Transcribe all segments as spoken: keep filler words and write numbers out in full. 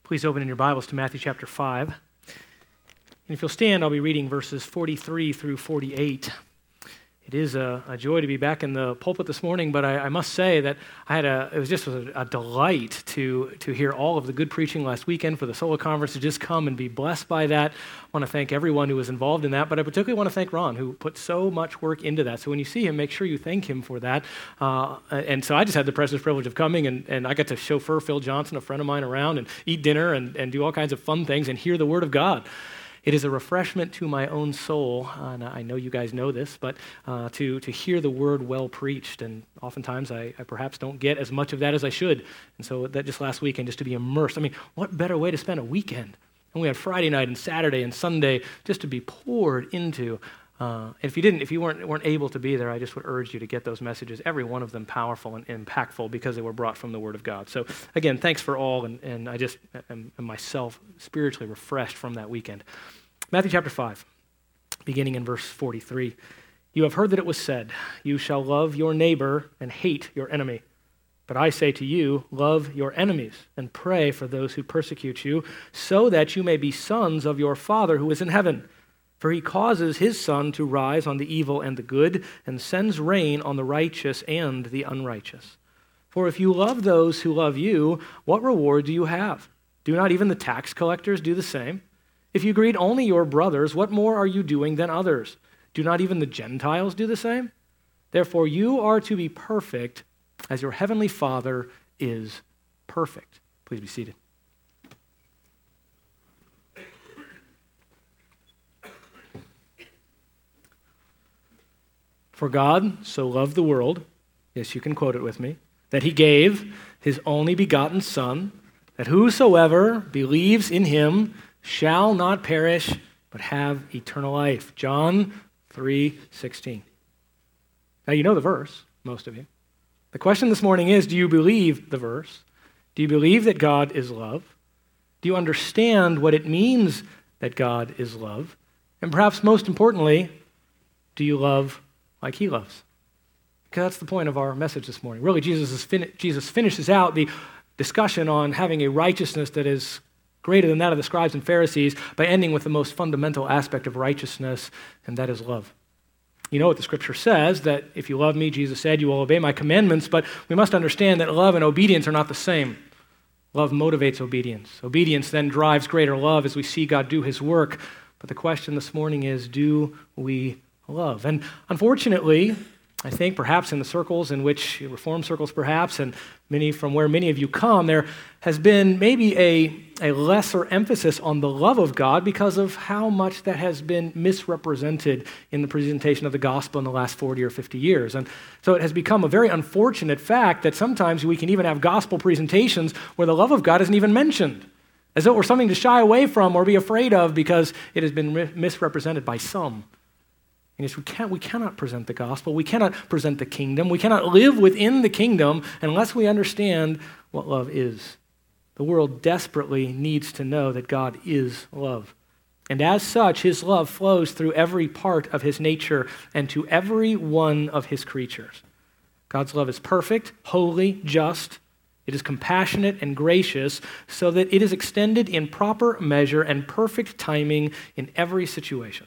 Please open in your Bibles to Matthew chapter five. And if you'll stand, I'll be reading verses forty-three through forty-eight. It is a, a joy to be back in the pulpit this morning, but I, I must say that I had a, it was just a, a delight to, to hear all of the good preaching last weekend for the Sola Conference, to just come and be blessed by that. I want to thank everyone who was involved in that, but I particularly want to thank Ron, who put so much work into that. So when you see him, make sure you thank him for that. Uh, and so I just had the precious privilege of coming, and, and I got to chauffeur Phil Johnson, a friend of mine, around and eat dinner and, and do all kinds of fun things and hear the Word of God. It is a refreshment to my own soul, and I know you guys know this, but uh, to, to hear the word well preached, and oftentimes I, I perhaps don't get as much of that as I should, and so that just last weekend, just to be immersed. I mean, what better way to spend a weekend? And we had Friday night and Saturday and Sunday just to be poured into. Uh, if you didn't, if you weren't weren't able to be there, I just would urge you to get those messages, every one of them powerful and impactful because they were brought from the Word of God. So again, thanks for all, and, and I just am, am myself spiritually refreshed from that weekend. Matthew chapter five, beginning in verse forty-three. You have heard that it was said, you shall love your neighbor and hate your enemy. But I say to you, love your enemies and pray for those who persecute you, so that you may be sons of your Father who is in heaven. For he causes his sun to rise on the evil and the good, and sends rain on the righteous and the unrighteous. For if you love those who love you, what reward do you have? Do not even the tax collectors do the same? If you greet only your brothers, what more are you doing than others? Do not even the Gentiles do the same? Therefore you are to be perfect as your heavenly Father is perfect. Please be seated. For God so loved the world, yes, you can quote it with me, that he gave his only begotten Son, that whosoever believes in him shall not perish, but have eternal life. John three sixteen. Now you know the verse, most of you. The question this morning is, do you believe the verse? Do you believe that God is love? Do you understand what it means that God is love? And perhaps most importantly, do you love like he loves? Because that's the point of our message this morning. Really, Jesus, is fin- Jesus finishes out the discussion on having a righteousness that is greater than that of the scribes and Pharisees by ending with the most fundamental aspect of righteousness, and that is love. You know what the scripture says, that if you love me, Jesus said, you will obey my commandments, but we must understand that love and obedience are not the same. Love motivates obedience. Obedience then drives greater love as we see God do his work. But the question this morning is, do we love? And unfortunately, I think perhaps in the circles in which, Reformed circles perhaps, and many from where many of you come, there has been maybe a, a lesser emphasis on the love of God because of how much that has been misrepresented in the presentation of the gospel in the last forty or fifty years. And so it has become a very unfortunate fact that sometimes we can even have gospel presentations where the love of God isn't even mentioned, as though it were something to shy away from or be afraid of because it has been re- misrepresented by some. And yes, we can't, we cannot present the gospel. We cannot present the kingdom. We cannot live within the kingdom unless we understand what love is. The world desperately needs to know that God is love. And as such, his love flows through every part of his nature and to every one of his creatures. God's love is perfect, holy, just. It is compassionate and gracious so that it is extended in proper measure and perfect timing in every situation.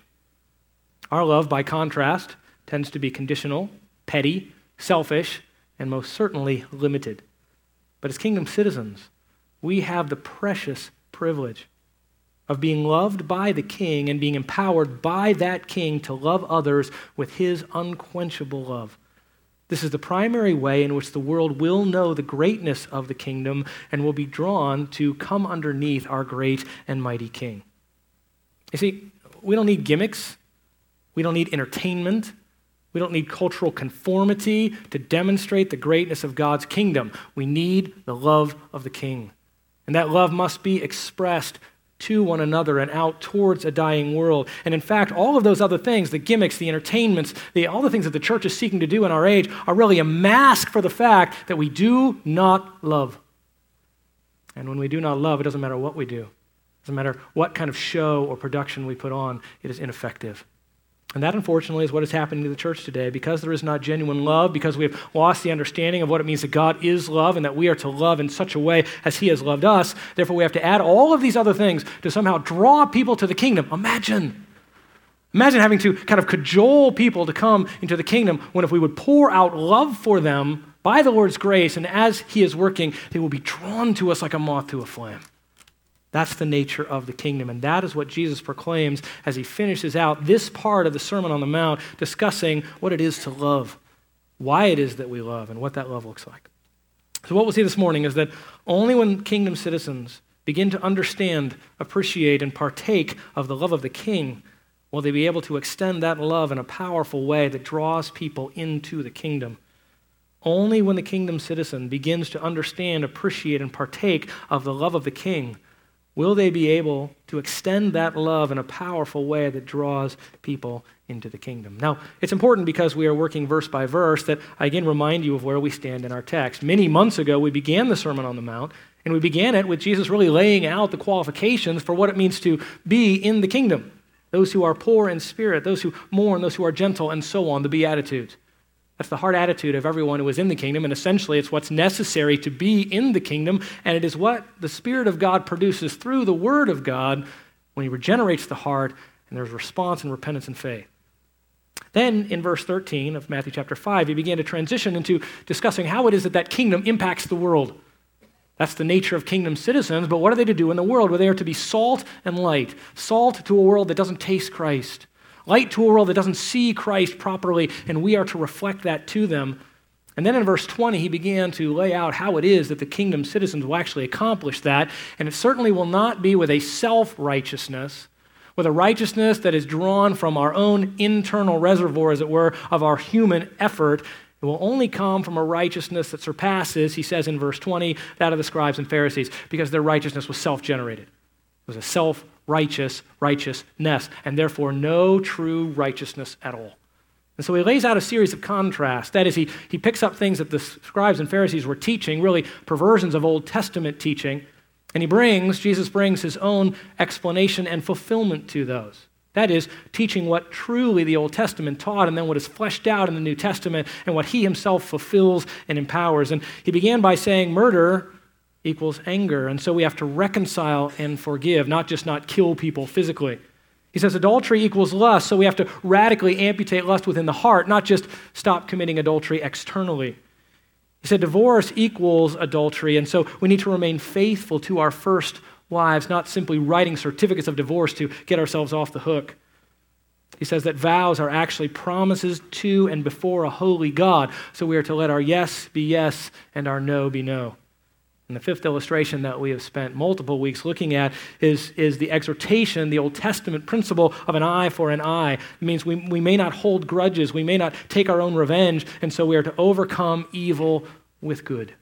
Our love, by contrast, tends to be conditional, petty, selfish, and most certainly limited. But as kingdom citizens, we have the precious privilege of being loved by the King and being empowered by that King to love others with his unquenchable love. This is the primary way in which the world will know the greatness of the kingdom and will be drawn to come underneath our great and mighty King. You see, we don't need gimmicks. We don't need entertainment. We don't need cultural conformity to demonstrate the greatness of God's kingdom. We need the love of the King. And that love must be expressed to one another and out towards a dying world. And in fact, all of those other things, the gimmicks, the entertainments, the, all the things that the church is seeking to do in our age are really a mask for the fact that we do not love. And when we do not love, it doesn't matter what we do. It doesn't matter what kind of show or production we put on, it is ineffective. And that, unfortunately, is what is happening to the church today. Because there is not genuine love, because we have lost the understanding of what it means that God is love and that we are to love in such a way as he has loved us, therefore we have to add all of these other things to somehow draw people to the kingdom. Imagine. Imagine having to kind of cajole people to come into the kingdom when if we would pour out love for them by the Lord's grace, and as he is working, they will be drawn to us like a moth to a flame. That's the nature of the kingdom, and that is what Jesus proclaims as he finishes out this part of the Sermon on the Mount, discussing what it is to love, why it is that we love, and what that love looks like. So what we'll see this morning is that only when kingdom citizens begin to understand, appreciate, and partake of the love of the King will they be able to extend that love in a powerful way that draws people into the kingdom. Only when the kingdom citizen begins to understand, appreciate, and partake of the love of the King will they be able to extend that love in a powerful way that draws people into the kingdom. Now, it's important because we are working verse by verse that I again remind you of where we stand in our text. Many months ago, we began the Sermon on the Mount, and we began it with Jesus really laying out the qualifications for what it means to be in the kingdom. Those who are poor in spirit, those who mourn, those who are gentle, and so on, the Beatitudes. That's the heart attitude of everyone who is in the kingdom, and essentially it's what's necessary to be in the kingdom, and it is what the Spirit of God produces through the Word of God when he regenerates the heart, and there's response and repentance and faith. Then in verse thirteen of Matthew chapter five, he began to transition into discussing how it is that that kingdom impacts the world. That's the nature of kingdom citizens, but what are they to do in the world? Well, they are to be salt and light. Salt to a world that doesn't taste Christ. Light to a world that doesn't see Christ properly, and we are to reflect that to them. And then in verse twenty, he began to lay out how it is that the kingdom citizens will actually accomplish that, and it certainly will not be with a self-righteousness, with a righteousness that is drawn from our own internal reservoir, as it were, of our human effort. It will only come from a righteousness that surpasses, he says in verse twenty, that of the scribes and Pharisees, because their righteousness was self-generated. It was a self-righteous righteousness, and therefore no true righteousness at all. And so he lays out a series of contrasts. That is, he, he picks up things that the scribes and Pharisees were teaching, really perversions of Old Testament teaching, and he brings, Jesus brings his own explanation and fulfillment to those. That is, teaching what truly the Old Testament taught and then what is fleshed out in the New Testament and what he himself fulfills and empowers. And he began by saying murder equals anger, and so we have to reconcile and forgive, not just not kill people physically. He says adultery equals lust, so we have to radically amputate lust within the heart, not just stop committing adultery externally. He said divorce equals adultery, and so we need to remain faithful to our first wives, not simply writing certificates of divorce to get ourselves off the hook. He says that vows are actually promises to and before a holy God, so we are to let our yes be yes and our no be no. And the fifth illustration that we have spent multiple weeks looking at is, is the exhortation, the Old Testament principle of an eye for an eye. It means we, we may not hold grudges, we may not take our own revenge, and so we are to overcome evil with good.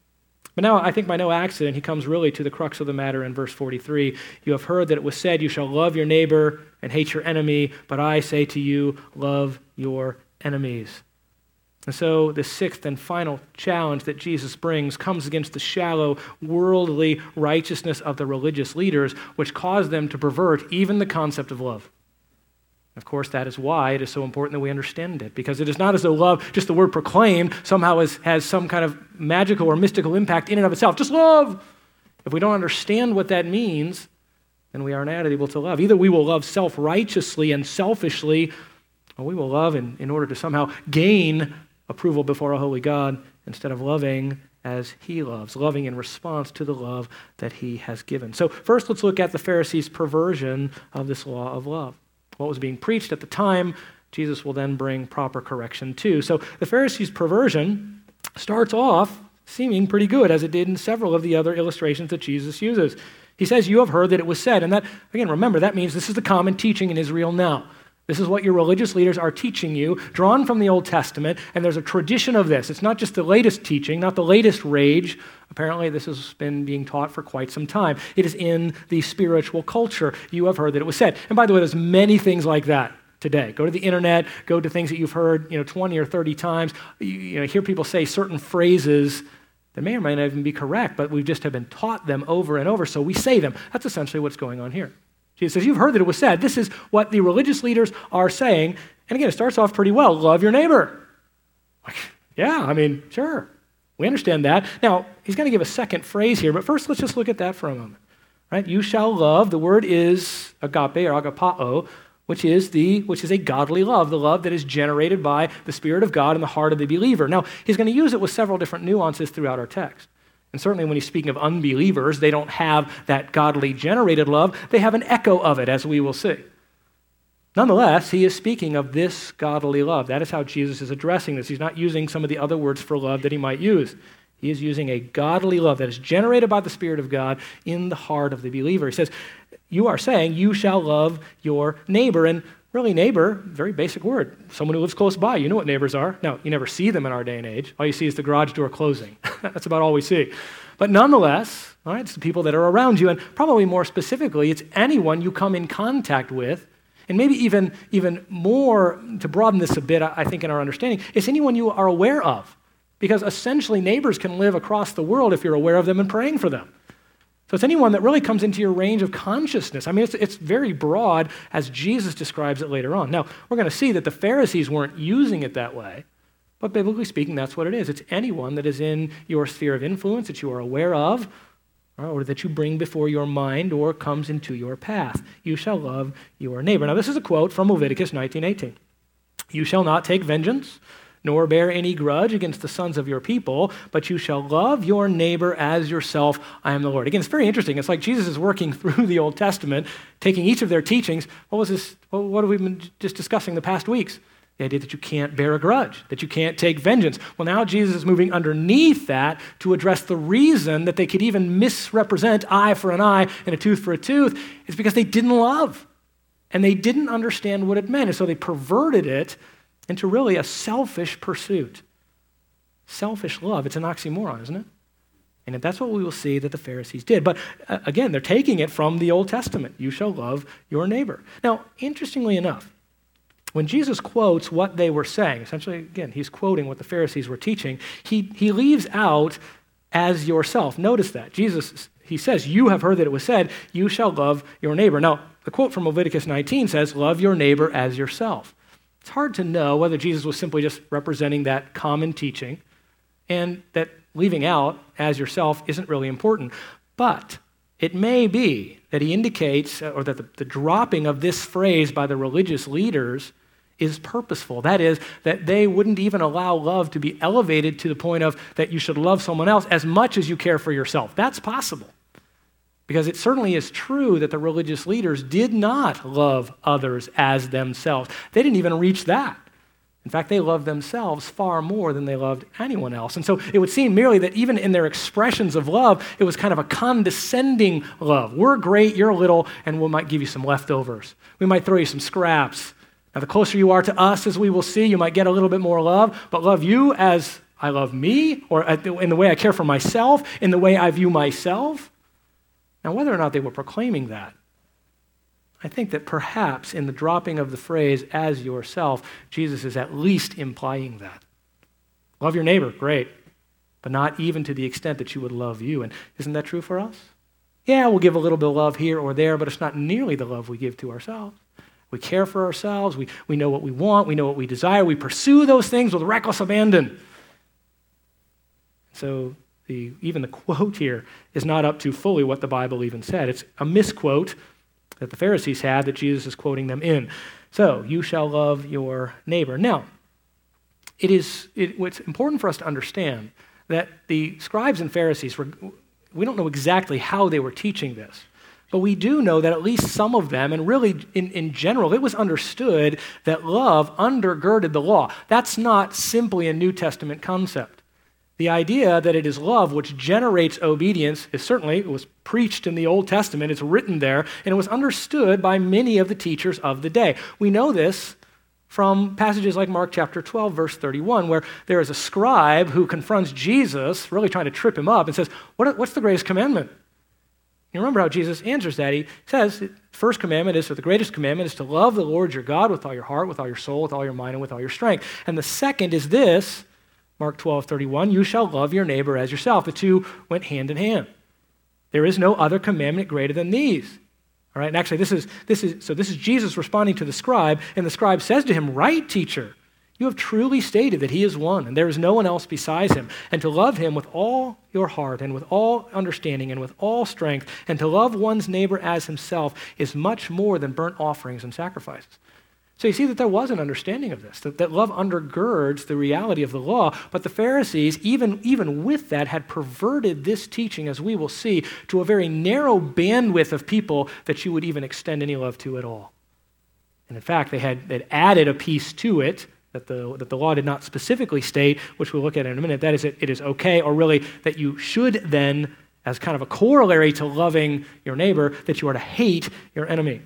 But now I think by no accident he comes really to the crux of the matter in verse forty-three. You have heard that it was said, you shall love your neighbor and hate your enemy, but I say to you, love your enemies. And so the sixth and final challenge that Jesus brings comes against the shallow, worldly righteousness of the religious leaders, which caused them to pervert even the concept of love. Of course, that is why it is so important that we understand it, because it is not as though love, just the word proclaimed, somehow is, has some kind of magical or mystical impact in and of itself. Just love! If we don't understand what that means, then we are not able to love. Either we will love self-righteously and selfishly, or we will love in, in order to somehow gain approval before a holy God instead of loving as he loves, loving in response to the love that he has given. So first, let's look at the Pharisees' perversion of this law of love. What was being preached at the time, Jesus will then bring proper correction to. So the Pharisees' perversion starts off seeming pretty good, as it did in several of the other illustrations that Jesus uses. He says, you have heard that it was said. And that, again, remember, that means this is the common teaching in Israel now. This is what your religious leaders are teaching you, drawn from the Old Testament, and there's a tradition of this. It's not just the latest teaching, not the latest rage. Apparently, this has been being taught for quite some time. It is in the spiritual culture. You have heard that it was said. And by the way, there's many things like that today. Go to the internet, go to things that you've heard, you know, twenty or thirty times. You, you know, hear people say certain phrases that may or may not even be correct, but we just have been taught them over and over, so we say them. That's essentially what's going on here. Jesus says, you've heard that it was said. This is what the religious leaders are saying. And again, it starts off pretty well. Love your neighbor. Like, yeah, I mean, sure. We understand that. Now, he's going to give a second phrase here, but first let's just look at that for a moment. Right? You shall love. The word is agape or agapao, which is the which is a godly love, the love that is generated by the Spirit of God in the heart of the believer. Now, he's going to use it with several different nuances throughout our text. And certainly when he's speaking of unbelievers, they don't have that godly generated love. They have an echo of it, as we will see. Nonetheless, he is speaking of this godly love. That is how Jesus is addressing this. He's not using some of the other words for love that he might use. He is using a godly love that is generated by the Spirit of God in the heart of the believer. He says, you are saying you shall love your neighbor. And really, neighbor, very basic word. Someone who lives close by. You know what neighbors are. Now, you never see them in our day and age. All you see is the garage door closing. That's about all we see. But nonetheless, all right, it's the people that are around you. And probably more specifically, it's anyone you come in contact with. And maybe even, even more, to broaden this a bit, I think, in our understanding, it's anyone you are aware of. Because essentially, neighbors can live across the world if you're aware of them and praying for them. So it's anyone that really comes into your range of consciousness. I mean, it's, it's very broad as Jesus describes it later on. Now, we're going to see that the Pharisees weren't using it that way, but biblically speaking, that's what it is. It's anyone that is in your sphere of influence that you are aware of, or that you bring before your mind or comes into your path. You shall love your neighbor. Now, this is a quote from Leviticus nineteen eighteen. You shall not take vengeance, nor bear any grudge against the sons of your people, but you shall love your neighbor as yourself. I am the Lord. Again, it's very interesting. It's like Jesus is working through the Old Testament, taking each of their teachings. What was this? What have we been just discussing the past weeks? The idea that you can't bear a grudge, that you can't take vengeance. Well, now Jesus is moving underneath that to address the reason that they could even misrepresent eye for an eye and a tooth for a tooth. It's because they didn't love, and they didn't understand what it meant, and so they perverted it into really a selfish pursuit. Selfish love. It's an oxymoron, isn't it? And that's what we will see that the Pharisees did. But uh, again, they're taking it from the Old Testament. You shall love your neighbor. Now, interestingly enough, when Jesus quotes what they were saying, essentially, again, he's quoting what the Pharisees were teaching, he, he leaves out as yourself. Notice that. Jesus, he says, you have heard that it was said, you shall love your neighbor. Now, the quote from Leviticus nineteen says, love your neighbor as yourself. It's hard to know whether Jesus was simply just representing that common teaching and that leaving out as yourself isn't really important. But it may be that he indicates, or that the, the dropping of this phrase by the religious leaders is purposeful. That is, that they wouldn't even allow love to be elevated to the point of that you should love someone else as much as you care for yourself. That's possible. Because it certainly is true that the religious leaders did not love others as themselves. They didn't even reach that. In fact, they loved themselves far more than they loved anyone else. And so it would seem merely that even in their expressions of love, it was kind of a condescending love. We're great, you're little, and we might give you some leftovers. We might throw you some scraps. Now, the closer you are to us, as we will see, you might get a little bit more love, but love you as I love me, or in the way I care for myself, in the way I view myself. Now, whether or not they were proclaiming that, I think that perhaps in the dropping of the phrase, as yourself, Jesus is at least implying that. Love your neighbor, great, but not even to the extent that you would love you. And isn't that true for us? Yeah, we'll give a little bit of love here or there, but it's not nearly the love we give to ourselves. We care for ourselves. We, we know what we want. We know what we desire. We pursue those things with reckless abandon. So the, even the quote here is not up to fully what the Bible even said. It's a misquote that the Pharisees had that Jesus is quoting them in. So, you shall love your neighbor. Now, it is it, it's important for us to understand that the scribes and Pharisees, were, we don't know exactly how they were teaching this, but we do know that at least some of them, and really in, in general, it was understood that love undergirded the law. That's not simply a New Testament concept. The idea that it is love which generates obedience is certainly, it was preached in the Old Testament, it's written there, and it was understood by many of the teachers of the day. We know this from passages like Mark chapter twelve, verse thirty-one, where there is a scribe who confronts Jesus, really trying to trip him up, and says, what, what's the greatest commandment? You remember how Jesus answers that. He says, the first commandment is, or the greatest commandment is to love the Lord your God with all your heart, with all your soul, with all your mind, and with all your strength. And the second is this, Mark twelve, thirty-one, you shall love your neighbor as yourself. The two went hand in hand. There is no other commandment greater than these. All right, and actually this is, this is, so this is Jesus responding to the scribe, and the scribe says to him, "Right, teacher, you have truly stated that he is one, and there is no one else besides him, and to love him with all your heart and with all understanding and with all strength, and to love one's neighbor as himself is much more than burnt offerings and sacrifices." So you see that there was an understanding of this, that, that love undergirds the reality of the law, but the Pharisees, even, even with that, had perverted this teaching, as we will see, to a very narrow bandwidth of people that you would even extend any love to at all. And in fact, they had they'd added a piece to it that the, that the law did not specifically state, which we'll look at in a minute. That is, it, it is okay, or really that you should then, as kind of a corollary to loving your neighbor, that you are to hate your enemy.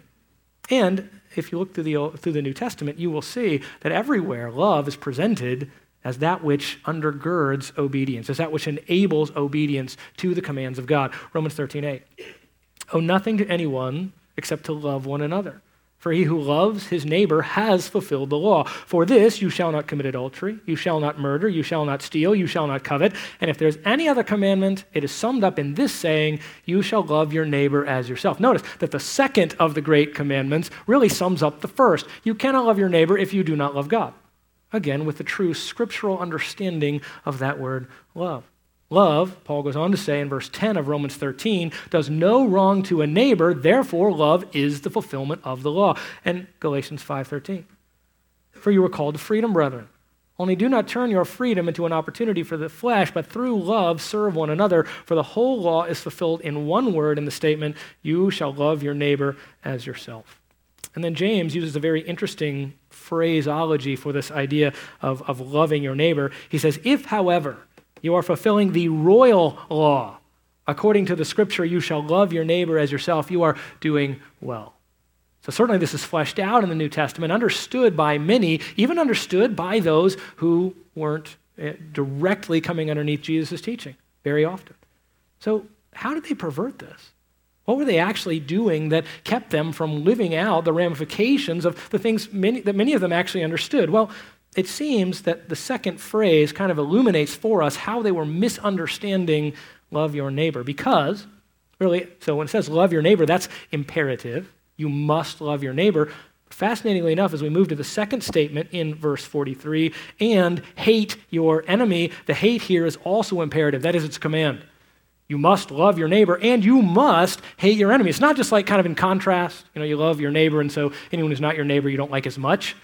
And if you look through the, through the New Testament, you will see that everywhere love is presented as that which undergirds obedience, as that which enables obedience to the commands of God. Romans thirteen eight. "Owe nothing to anyone except to love one another. For he who loves his neighbor has fulfilled the law. For this, you shall not commit adultery, you shall not murder, you shall not steal, you shall not covet. And if there's any other commandment, it is summed up in this saying, you shall love your neighbor as yourself." Notice that the second of the great commandments really sums up the first. You cannot love your neighbor if you do not love God. Again, with the true scriptural understanding of that word love. Love, Paul goes on to say in verse ten of Romans thirteen, does no wrong to a neighbor, therefore love is the fulfillment of the law. And Galatians five thirteen, "For you were called to freedom, brethren. Only do not turn your freedom into an opportunity for the flesh, but through love serve one another. For the whole law is fulfilled in one word in the statement, you shall love your neighbor as yourself." And then James uses a very interesting phraseology for this idea of, of loving your neighbor. He says, "If, however, you are fulfilling the royal law, according to the scripture, you shall love your neighbor as yourself, you are doing well." So certainly this is fleshed out in the New Testament, understood by many, even understood by those who weren't directly coming underneath Jesus' teaching very often. So how did they pervert this? What were they actually doing that kept them from living out the ramifications of the things many, that many of them actually understood? Well, it seems that the second phrase kind of illuminates for us how they were misunderstanding love your neighbor. Because, really, so when it says love your neighbor, that's imperative. You must love your neighbor. Fascinatingly enough, as we move to the second statement in verse forty-three, and hate your enemy, the hate here is also imperative. That is its command. You must love your neighbor, and you must hate your enemy. It's not just like kind of in contrast. You know, you love your neighbor, and so anyone who's not your neighbor you don't like as much.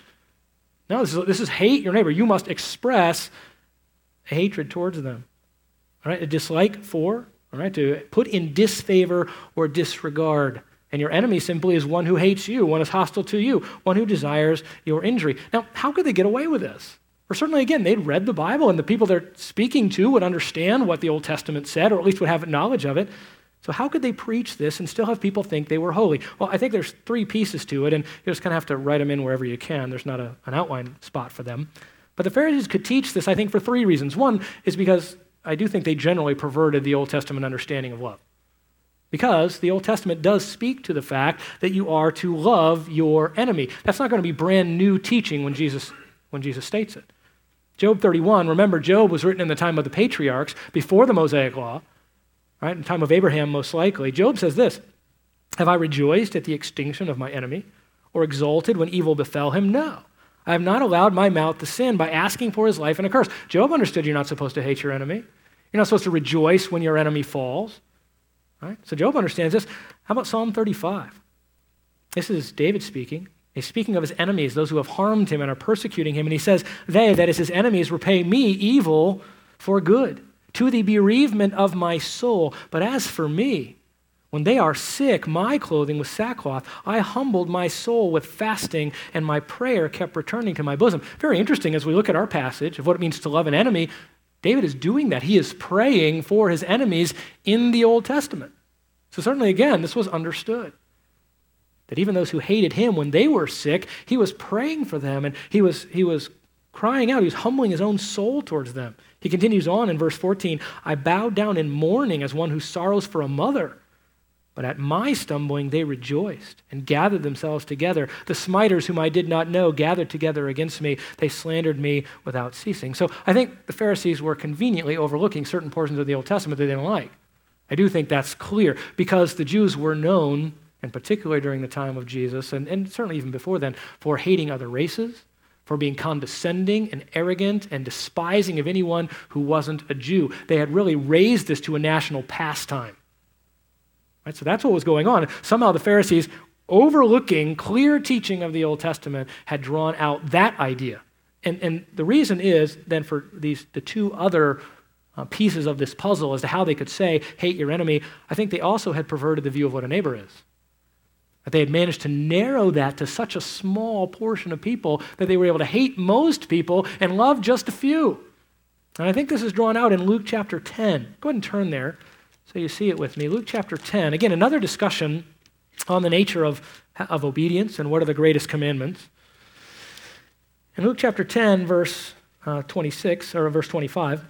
No, this is, this is hate your neighbor. You must express a hatred towards them. All right, a dislike for, all right, to put in disfavor or disregard. And your enemy simply is one who hates you, one who is hostile to you, one who desires your injury. Now, how could they get away with this? Or certainly, again, they'd read the Bible, and the people they're speaking to would understand what the Old Testament said, or at least would have knowledge of it. So how could they preach this and still have people think they were holy? Well, I think there's three pieces to it, and you just kind of have to write them in wherever you can. There's not a, an outline spot for them. But the Pharisees could teach this, I think, for three reasons. One is because I do think they generally perverted the Old Testament understanding of love. Because the Old Testament does speak to the fact that you are to love your enemy. That's not going to be brand new teaching when Jesus, when Jesus states it. Job thirty-one, remember, Job was written in the time of the patriarchs, before the Mosaic Law. Right, in the time of Abraham, most likely. Job says this, "Have I rejoiced at the extinction of my enemy, or exulted when evil befell him? No. I have not allowed my mouth to sin by asking for his life in a curse." Job understood you're not supposed to hate your enemy. You're not supposed to rejoice when your enemy falls. Right? So Job understands this. How about Psalm thirty-five? This is David speaking. He's speaking of his enemies, those who have harmed him and are persecuting him. And he says, "They, that is his enemies, repay me evil for good, to the bereavement of my soul. But as for me, when they are sick, my clothing was sackcloth. I humbled my soul with fasting, and my prayer kept returning to my bosom." Very interesting as we look at our passage of what it means to love an enemy. David is doing that. He is praying for his enemies in the Old Testament. So certainly, again, this was understood. That even those who hated him when they were sick, he was praying for them, and he was, he was crying out. He was humbling his own soul towards them. He continues on in verse fourteen, "I bowed down in mourning as one who sorrows for a mother. But at my stumbling they rejoiced and gathered themselves together. The smiters whom I did not know gathered together against me. They slandered me without ceasing." So I think the Pharisees were conveniently overlooking certain portions of the Old Testament they didn't like. I do think that's clear because the Jews were known and particularly during the time of Jesus, and, and certainly even before then, for hating other races, for being condescending and arrogant and despising of anyone who wasn't a Jew. They had really raised this to a national pastime. Right? So that's what was going on. Somehow the Pharisees, overlooking clear teaching of the Old Testament, had drawn out that idea. And, and the reason is then for these the two other uh, pieces of this puzzle as to how they could say, hate your enemy, I think they also had perverted the view of what a neighbor is. That they had managed to narrow that to such a small portion of people that they were able to hate most people and love just a few. And I think this is drawn out in Luke chapter ten. Go ahead and turn there so you see it with me. Luke chapter ten. Again, another discussion on the nature of, of obedience and what are the greatest commandments. In Luke chapter ten, verse uh, twenty-six, or verse twenty-five,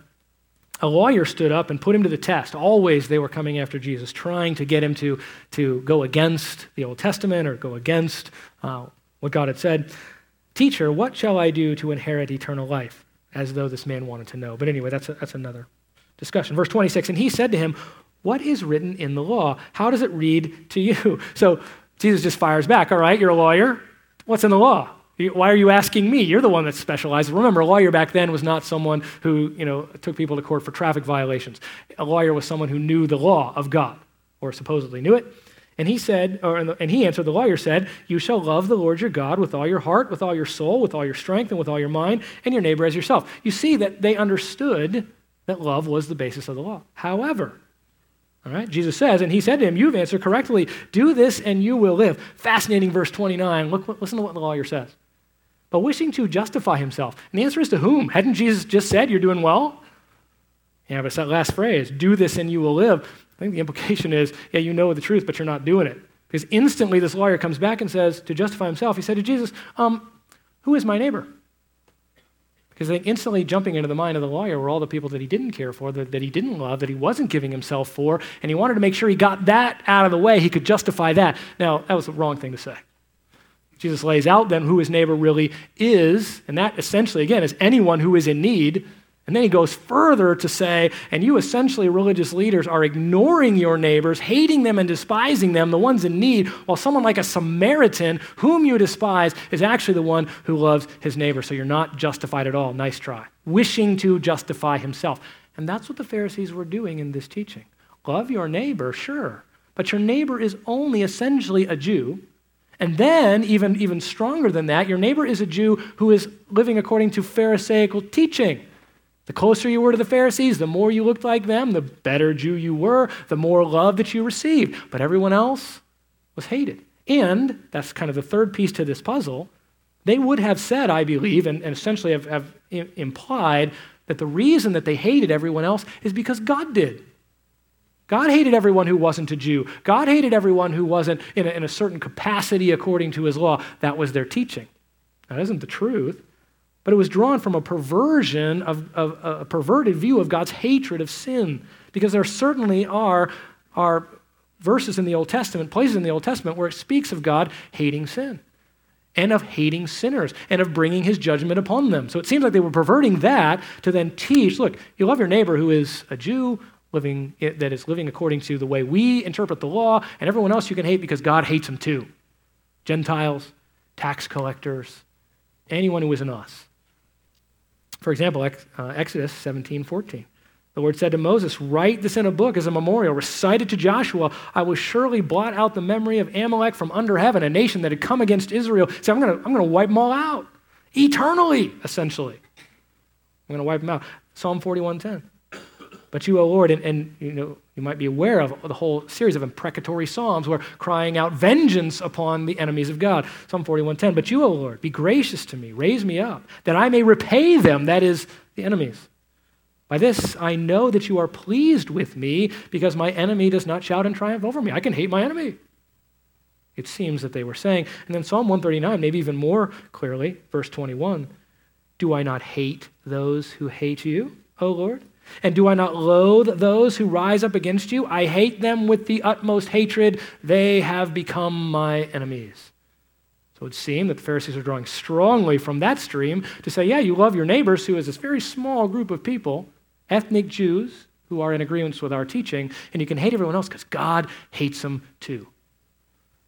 a lawyer stood up and put him to the test. Always they were coming after Jesus, trying to get him to, to go against the Old Testament or go against uh, what God had said. Teacher, what shall I do to inherit eternal life? As though this man wanted to know. But anyway, that's, a, that's another discussion. Verse twenty-six, and he said to him, what is written in the law? How does it read to you? So Jesus just fires back. All right, you're a lawyer. What's in the law? Why are you asking me? You're the one that specializes. Remember, a lawyer back then was not someone who, you know, took people to court for traffic violations. A lawyer was someone who knew the law of God, or supposedly knew it. And he said, or and he answered, the lawyer said, you shall love the Lord your God with all your heart, with all your soul, with all your strength, and with all your mind, and your neighbor as yourself. You see that they understood that love was the basis of the law. However, all right, Jesus says, and he said to him, you've answered correctly, do this and you will live. Fascinating verse twenty-nine. Look, listen to what the lawyer says. But wishing to justify himself. And the answer is to whom? Hadn't Jesus just said, you're doing well? Yeah, but it's that last phrase, do this and you will live. I think the implication is, yeah, you know the truth, but you're not doing it. Because instantly this lawyer comes back and says, to justify himself, he said to Jesus, um, who is my neighbor? Because I think instantly jumping into the mind of the lawyer were all the people that he didn't care for, that, that he didn't love, that he wasn't giving himself for, and he wanted to make sure he got that out of the way, he could justify that. Now, that was the wrong thing to say. Jesus lays out then who his neighbor really is, and that essentially, again, is anyone who is in need. And then he goes further to say, and you essentially, religious leaders, are ignoring your neighbors, hating them and despising them, the ones in need, while someone like a Samaritan, whom you despise, is actually the one who loves his neighbor. So you're not justified at all. Nice try. Wishing to justify himself. And that's what the Pharisees were doing in this teaching. Love your neighbor, sure, but your neighbor is only essentially a Jew. And then, even, even stronger than that, your neighbor is a Jew who is living according to Pharisaical teaching. The closer you were to the Pharisees, the more you looked like them, the better Jew you were, the more love that you received. But everyone else was hated. And, that's kind of the third piece to this puzzle, they would have said, I believe, and, and essentially have, have implied that the reason that they hated everyone else is because God did. God hated everyone who wasn't a Jew. God hated everyone who wasn't in a, in a certain capacity according to his law. That was their teaching. That isn't the truth, but it was drawn from a perversion of, of a perverted view of God's hatred of sin, because there certainly are, are verses in the Old Testament, places in the Old Testament where it speaks of God hating sin and of hating sinners and of bringing his judgment upon them. So it seems like they were perverting that to then teach, look, you love your neighbor who is a Jew, living that is living according to the way we interpret the law, and everyone else you can hate because God hates them too. Gentiles, tax collectors, anyone who isn't us. For example, uh, Exodus seventeen fourteen. The Lord said to Moses, write this in a book as a memorial, recite it to Joshua. I will surely blot out the memory of Amalek from under heaven, a nation that had come against Israel. So I'm going to I'm going to wipe them all out, eternally, essentially. I'm going to wipe them out. Psalm forty-one ten. But you, O Lord, and, and you know, you might be aware of the whole series of imprecatory psalms where crying out vengeance upon the enemies of God. Psalm forty-one ten. But you, O Lord, be gracious to me, raise me up, that I may repay them, that is, the enemies. By this I know that you are pleased with me, because my enemy does not shout in triumph over me. I can hate my enemy. It seems that they were saying. And then Psalm one thirty-nine, maybe even more clearly, verse twenty-one. Do I not hate those who hate you, O Lord? And do I not loathe those who rise up against you? I hate them with the utmost hatred. They have become my enemies. So it would seem that the Pharisees are drawing strongly from that stream to say, yeah, you love your neighbors, who is this very small group of people, ethnic Jews, who are in agreement with our teaching, and you can hate everyone else because God hates them too.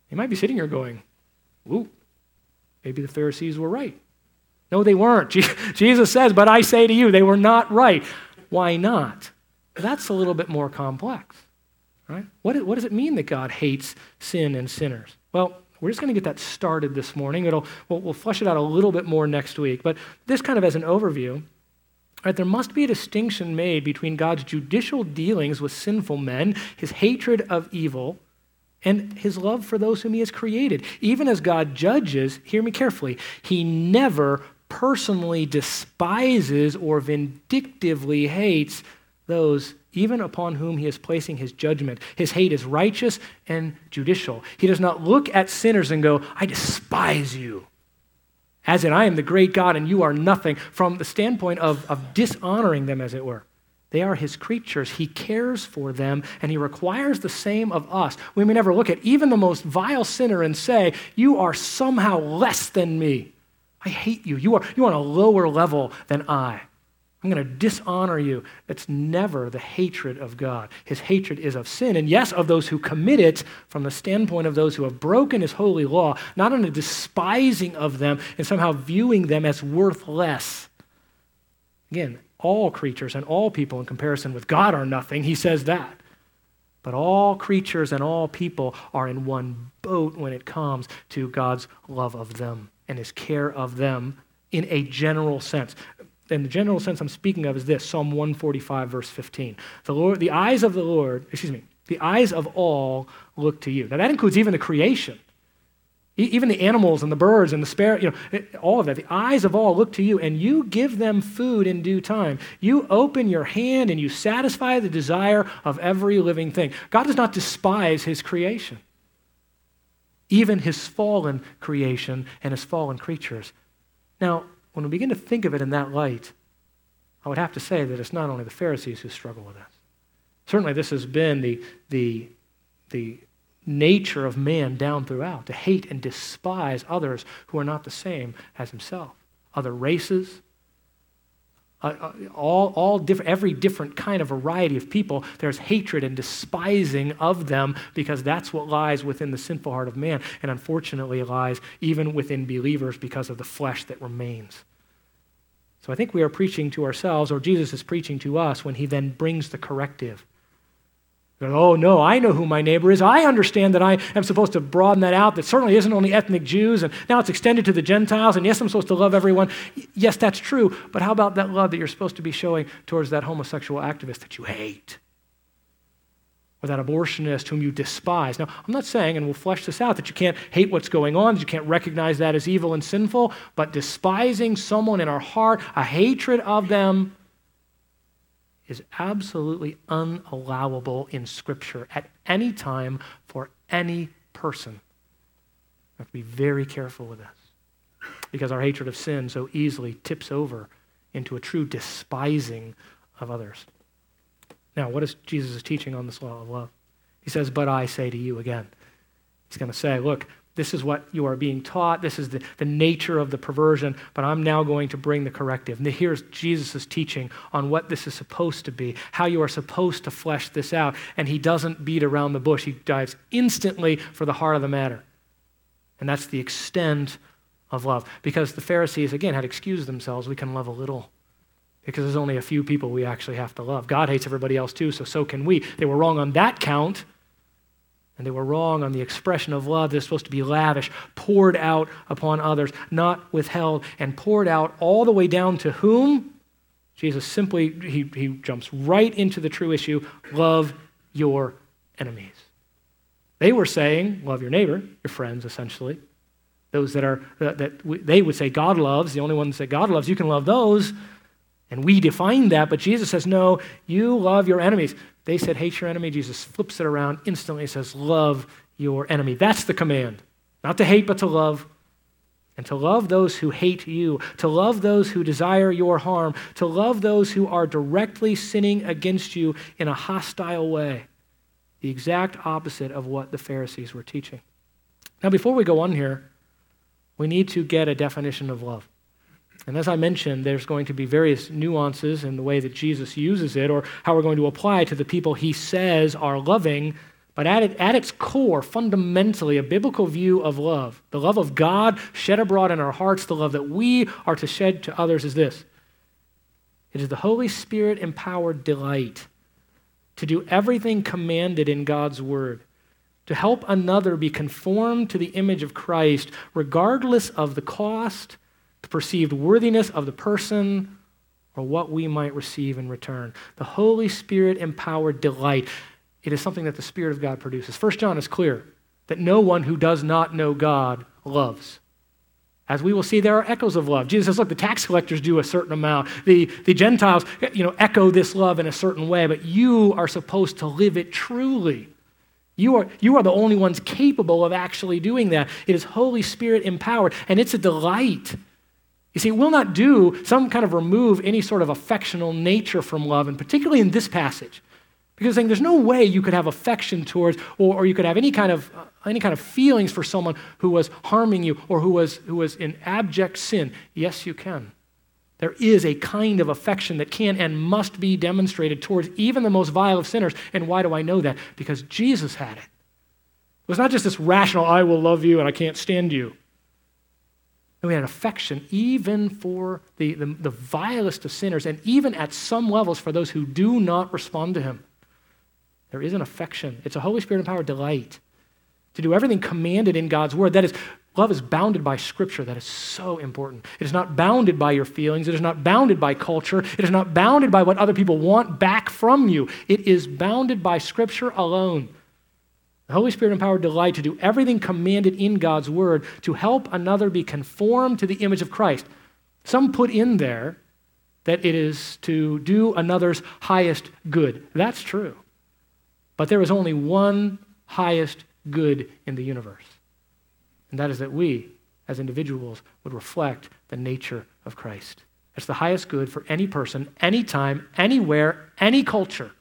You might be sitting here going, ooh, maybe the Pharisees were right. No, they weren't. Jesus says, but I say to you, they were not right. Why not? That's a little bit more complex, right? What, what does it mean that God hates sin and sinners? Well, we're just going to get that started this morning. It'll, we'll, we'll flesh it out a little bit more next week. But this kind of as an overview, right, there must be a distinction made between God's judicial dealings with sinful men, his hatred of evil, and his love for those whom he has created. Even as God judges, hear me carefully, he never personally despises or vindictively hates those even upon whom he is placing his judgment. His hate is righteous and judicial. He does not look at sinners and go, I despise you, as in I am the great God and you are nothing, from the standpoint of, of dishonoring them, as it were. They are his creatures. He cares for them, and he requires the same of us. We may never look at even the most vile sinner and say, you are somehow less than me. I hate you. You are, you are on a lower level than I. I'm going to dishonor you. It's never the hatred of God. His hatred is of sin, and yes, of those who commit it from the standpoint of those who have broken his holy law, not in a despising of them and somehow viewing them as worth less. Again, all creatures and all people in comparison with God are nothing. He says that. But all creatures and all people are in one boat when it comes to God's love of them and his care of them in a general sense. And the general sense I'm speaking of is this, Psalm one forty-five, verse fifteen. The Lord, the eyes of the Lord, excuse me, the eyes of all look to you. Now that includes even the creation. Even the animals and the birds and the sparrow, you know, all of that. The eyes of all look to you, and you give them food in due time. You open your hand and you satisfy the desire of every living thing. God does not despise his creation, even his fallen creation and his fallen creatures. Now, when we begin to think of it in that light, I would have to say that it's not only the Pharisees who struggle with this. Certainly this has been the, the, the nature of man down throughout, to hate and despise others who are not the same as himself. Other races, uh, all, all different, every different kind of variety of people, there's hatred and despising of them because that's what lies within the sinful heart of man, and unfortunately lies even within believers because of the flesh that remains. So I think we are preaching to ourselves, or Jesus is preaching to us when he then brings the corrective. Oh, no, I know who my neighbor is. I understand that I am supposed to broaden that out. That certainly isn't only ethnic Jews, and now it's extended to the Gentiles, and yes, I'm supposed to love everyone. Yes, that's true, but how about that love that you're supposed to be showing towards that homosexual activist that you hate? Or that abortionist whom you despise? Now, I'm not saying, and we'll flesh this out, that you can't hate what's going on, that you can't recognize that as evil and sinful, but despising someone in our heart, a hatred of them, is absolutely unallowable in Scripture at any time for any person. We have to be very careful with this because our hatred of sin so easily tips over into a true despising of others. Now, what is Jesus' teaching on this law of love? He says, but I say to you again. He's going to say, look, this is what you are being taught. This is the, the nature of the perversion, but I'm now going to bring the corrective. And here's Jesus' teaching on what this is supposed to be, how you are supposed to flesh this out. And he doesn't beat around the bush. He dives instantly for the heart of the matter. And that's the extent of love. Because the Pharisees, again, had excused themselves. We can love a little because there's only a few people we actually have to love. God hates everybody else too, so so can we. They were wrong on that count. And they were wrong on the expression of love that's supposed to be lavish, poured out upon others, not withheld, and poured out all the way down to whom? Jesus simply, he, he jumps right into the true issue, love your enemies. They were saying, love your neighbor, your friends, essentially. Those that are, uh, that we, they would say God loves, the only ones that God loves, you can love those. And we define that, but Jesus says, no, you love your enemies. They said, hate your enemy. Jesus flips it around instantly and says, love your enemy. That's the command. Not to hate, but to love. And to love those who hate you, to love those who desire your harm, to love those who are directly sinning against you in a hostile way. The exact opposite of what the Pharisees were teaching. Now, before we go on here, we need to get a definition of love. And as I mentioned, there's going to be various nuances in the way that Jesus uses it or how we're going to apply it to the people he says are loving But at, it, at its core, fundamentally, a biblical view of love, the love of God shed abroad in our hearts, the love that we are to shed to others is this. It is the Holy Spirit-empowered delight to do everything commanded in God's word, to help another be conformed to the image of Christ, regardless of the cost, the perceived worthiness of the person, or what we might receive in return. The Holy Spirit-empowered delight. It is something that the Spirit of God produces. First John is clear that no one who does not know God loves. As we will see, there are echoes of love. Jesus says, look, the tax collectors do a certain amount. The, the Gentiles, you know, echo this love in a certain way, but you are supposed to live it truly. You are, you are the only ones capable of actually doing that. It is Holy Spirit empowered, and it's a delight. You see, it will not do some kind of remove any sort of affectional nature from love, and particularly in this passage. Because saying there's no way you could have affection towards, or, or you could have any kind of uh, any kind of feelings for someone who was harming you or who was who was in abject sin. Yes, you can. There is a kind of affection that can and must be demonstrated towards even the most vile of sinners. And why do I know that? Because Jesus had it. It was not just this rational, I will love you and I can't stand you. And we had affection even for the, the, the vilest of sinners, and even at some levels for those who do not respond to him. There is an affection. It's a Holy Spirit-empowered delight to do everything commanded in God's word. That is, love is bounded by Scripture. That is so important. It is not bounded by your feelings. It is not bounded by culture. It is not bounded by what other people want back from you. It is bounded by Scripture alone. The Holy Spirit-empowered delight to do everything commanded in God's word to help another be conformed to the image of Christ. Some put in there that it is to do another's highest good. That's true. But there is only one highest good in the universe, and that is that we, as individuals, would reflect the nature of Christ. It's the highest good for any person, anytime, anywhere, any culture.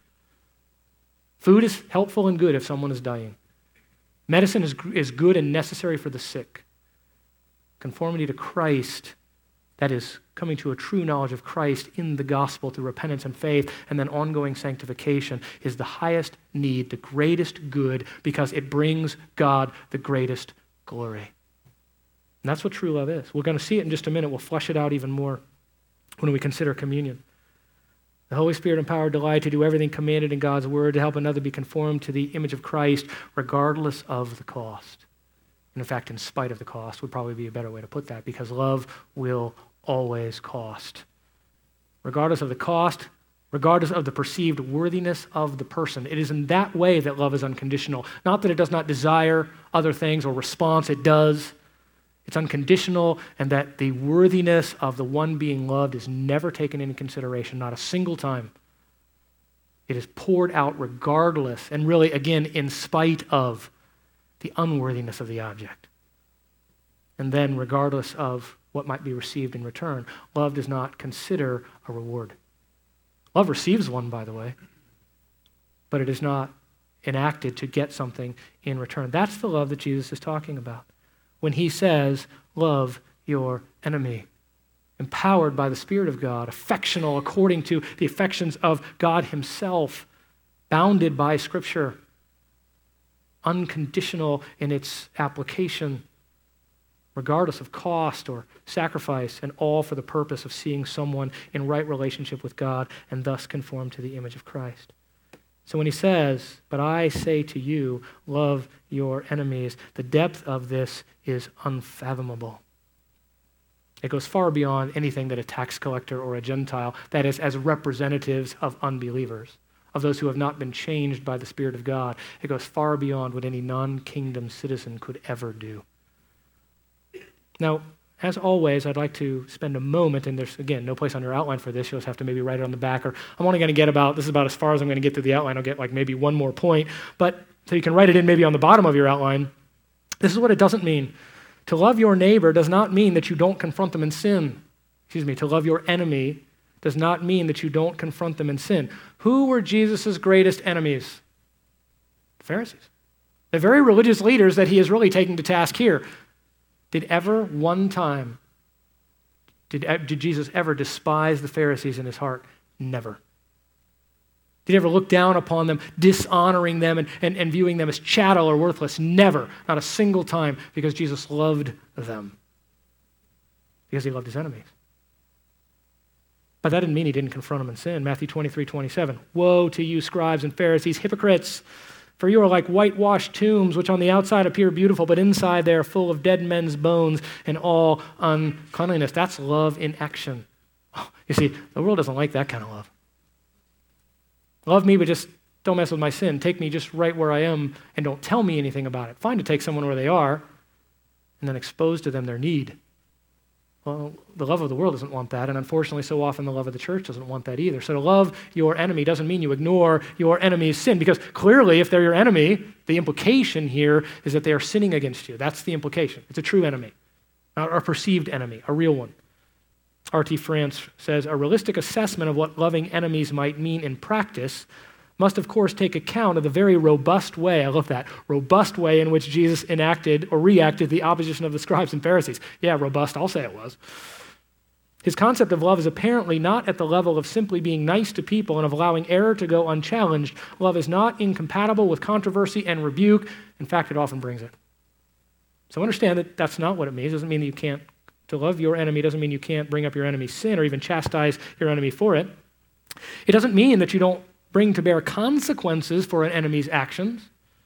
Food is helpful and good if someone is dying. Medicine is, is good and necessary for the sick. Conformity to Christ, that is, coming to a true knowledge of Christ in the gospel through repentance and faith, and then ongoing sanctification, is the highest need, the greatest good, because it brings God the greatest glory. And that's what true love is. We're going to see it in just a minute. We'll flesh it out even more when we consider communion. The Holy Spirit-empowered delight to do everything commanded in God's word to help another be conformed to the image of Christ, regardless of the cost. And in fact, in spite of the cost would probably be a better way to put that, because love will always cost. Regardless of the cost, regardless of the perceived worthiness of the person. It is in that way that love is unconditional. Not that it does not desire other things or response, it does. It's unconditional, and that the worthiness of the one being loved is never taken into consideration, not a single time. It is poured out regardless, and really, again, in spite of the unworthiness of the object. And then, regardless of what might be received in return, love does not consider a reward. Love receives one, by the way, but it is not enacted to get something in return. That's the love that Jesus is talking about when he says, love your enemy. Empowered by the Spirit of God, affectional according to the affections of God himself, bounded by Scripture, unconditional in its application, regardless of cost or sacrifice, and all for the purpose of seeing someone in right relationship with God and thus conform to the image of Christ. So when he says, but I say to you, love your enemies, the depth of this is unfathomable. It goes far beyond anything that a tax collector or a Gentile, that is, as representatives of unbelievers, of those who have not been changed by the Spirit of God. It goes far beyond what any non-kingdom citizen could ever do. Now, as always, I'd like to spend a moment, and there's, again, no place on your outline for this. You'll just have to maybe write it on the back, or I'm only going to get about, this is about as far as I'm going to get through the outline. I'll get like maybe one more point, but so you can write it in maybe on the bottom of your outline. This is what it doesn't mean. To love your neighbor does not mean that you don't confront them in sin. Excuse me, to love your enemy does not mean that you don't confront them in sin. Who were Jesus' greatest enemies? The Pharisees. The very religious leaders that he is really taking to task here. Did ever one time, did, did Jesus ever despise the Pharisees in his heart? Never. Did you ever look down upon them, dishonoring them and, and, and viewing them as chattel or worthless? Never, not a single time, because Jesus loved them. Because he loved his enemies. But that didn't mean he didn't confront them in sin. Matthew twenty-three, twenty-seven. Woe to you, scribes and Pharisees, hypocrites! For you are like whitewashed tombs, which on the outside appear beautiful, but inside they are full of dead men's bones and all uncleanliness. That's love in action. Oh, you see, the world doesn't like that kind of love. Love me, but just don't mess with my sin. Take me just right where I am and don't tell me anything about it. Fine to take someone where they are and then expose to them their need. Well, the love of the world doesn't want that, and unfortunately, so often the love of the church doesn't want that either. So to love your enemy doesn't mean you ignore your enemy's sin, because clearly, if they're your enemy, the implication here is that they are sinning against you. That's the implication. It's a true enemy, not a perceived enemy, a real one. R T France says, a realistic assessment of what loving enemies might mean in practice must, of course, take account of the very robust way, I love that, robust way in which Jesus enacted or reacted the opposition of the scribes and Pharisees. Yeah, robust, I'll say it was. His concept of love is apparently not at the level of simply being nice to people and of allowing error to go unchallenged. Love is not incompatible with controversy and rebuke. In fact, it often brings it. So understand that that's not what it means. It doesn't mean that you can't, to love your enemy doesn't mean you can't bring up your enemy's sin or even chastise your enemy for it. It doesn't mean that you don't bring to bear consequences for an enemy's actions.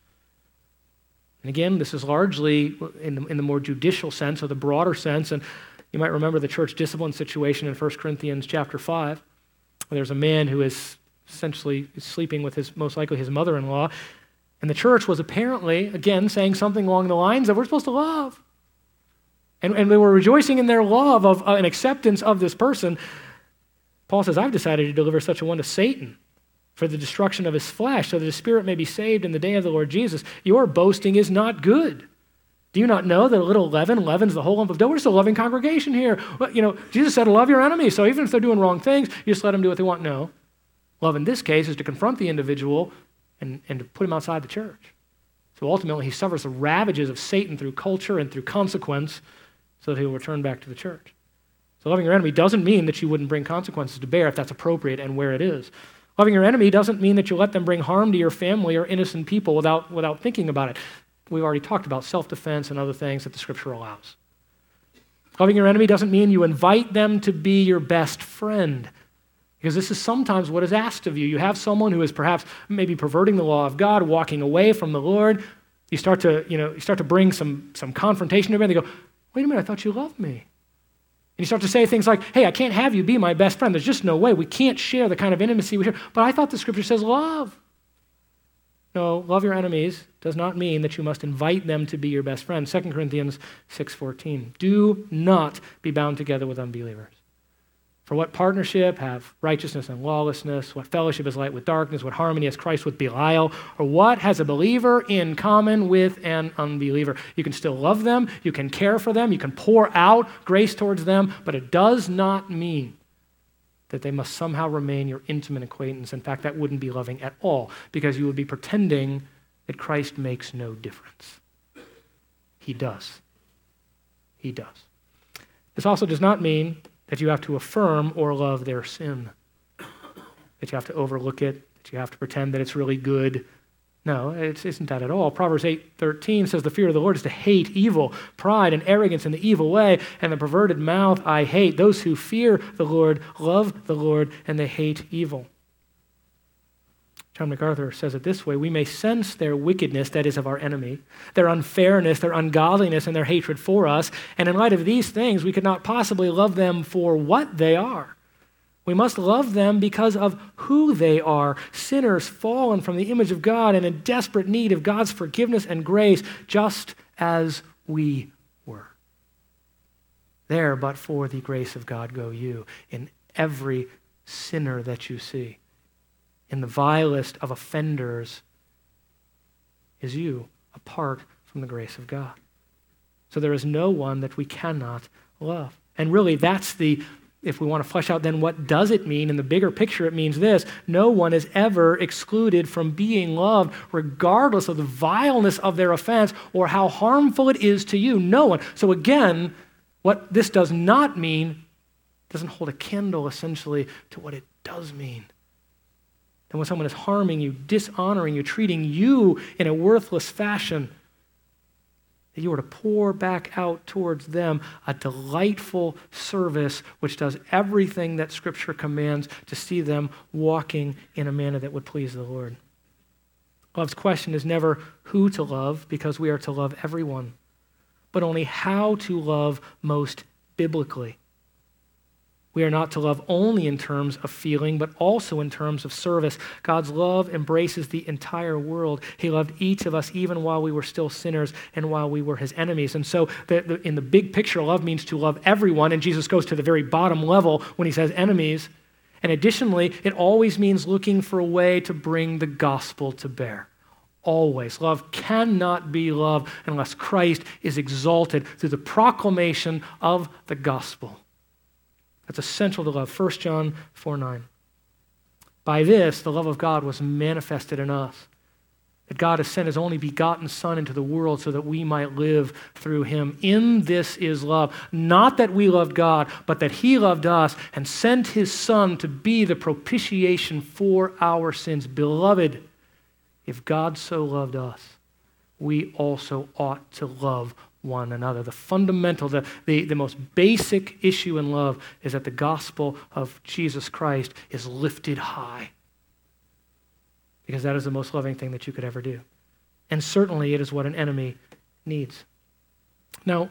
And again, this is largely in the, in the more judicial sense or the broader sense. And you might remember the church discipline situation in First Corinthians chapter five, where there's a man who is essentially sleeping with his, most likely his mother-in-law. And the church was apparently, again, saying something along the lines that we're supposed to love. And, and they were rejoicing in their love of uh, and acceptance of this person. Paul says, I've decided to deliver such a one to Satan for the destruction of his flesh, so that his spirit may be saved in the day of the Lord Jesus. Your boasting is not good. Do you not know that a little leaven leavens the whole lump of dough? We're just a loving congregation here. Well, you know, Jesus said, love your enemies, so even if they're doing wrong things, you just let them do what they want. No. Love in this case is to confront the individual and, and to put him outside the church. So ultimately, he suffers the ravages of Satan through culture and through consequence so that he will return back to the church. So loving your enemy doesn't mean that you wouldn't bring consequences to bear if that's appropriate and where it is. Loving your enemy doesn't mean that you let them bring harm to your family or innocent people without, without thinking about it. We've already talked about self-defense and other things that the Scripture allows. Loving your enemy doesn't mean you invite them to be your best friend, because this is sometimes what is asked of you. You have someone who is perhaps maybe perverting the law of God, walking away from the Lord. You start to, you know, you start to bring some, some confrontation to them, and they go, wait a minute, I thought you loved me. And you start to say things like, hey, I can't have you be my best friend. There's just no way. We can't share the kind of intimacy we share. But I thought the Scripture says love. No, love your enemies does not mean that you must invite them to be your best friend. Second Corinthians six fourteen. Do not be bound together with unbelievers. For what partnership have righteousness and lawlessness? What fellowship is light with darkness? What harmony has Christ with Belial? Or what has a believer in common with an unbeliever? You can still love them, you can care for them, you can pour out grace towards them, but it does not mean that they must somehow remain your intimate acquaintance. In fact, that wouldn't be loving at all, because you would be pretending that Christ makes no difference. He does. He does. This also does not mean that you have to affirm or love their sin, that you have to overlook it, that you have to pretend that it's really good. No, it isn't that at all. Proverbs eight thirteen says the fear of the Lord is to hate evil, pride and arrogance in the evil way, and the perverted mouth I hate. Those who fear the Lord love the Lord, and they hate evil. John MacArthur says it this way: we may sense their wickedness, that is, of our enemy, their unfairness, their ungodliness, and their hatred for us, and in light of these things, we could not possibly love them for what they are. We must love them because of who they are, sinners fallen from the image of God and in desperate need of God's forgiveness and grace, just as we were. There, but for the grace of God, go you, in every sinner that you see. In the vilest of offenders is you, apart from the grace of God. So there is no one that we cannot love. And really, that's the, if we want to flesh out then what does it mean, in the bigger picture it means this: no one is ever excluded from being loved, regardless of the vileness of their offense or how harmful it is to you. No one. So again, what this does not mean doesn't hold a candle essentially to what it does mean. and when someone is harming you, dishonoring you, treating you in a worthless fashion, that you are to pour back out towards them a delightful service which does everything that Scripture commands to see them walking in a manner that would please the Lord. Love's question is never who to love, because we are to love everyone, but only how to love most biblically. We are not to love only in terms of feeling, but also in terms of service. God's love embraces the entire world. He loved each of us even while we were still sinners and while we were his enemies. And so the, the, in the big picture, love means to love everyone, and Jesus goes to the very bottom level when he says enemies. And additionally, it always means looking for a way to bring the gospel to bear. Always. Love cannot be love unless Christ is exalted through the proclamation of the gospel. That's essential to love. First John four nine. By this, the love of God was manifested in us, that God has sent his only begotten Son into the world so that we might live through him. In this is love, not that we loved God, but that he loved us and sent his Son to be the propitiation for our sins. Beloved, if God so loved us, we also ought to love one another. The fundamental, the, the, the most basic issue in love is that the gospel of Jesus Christ is lifted high, because that is the most loving thing that you could ever do. And certainly it is what an enemy needs. Now,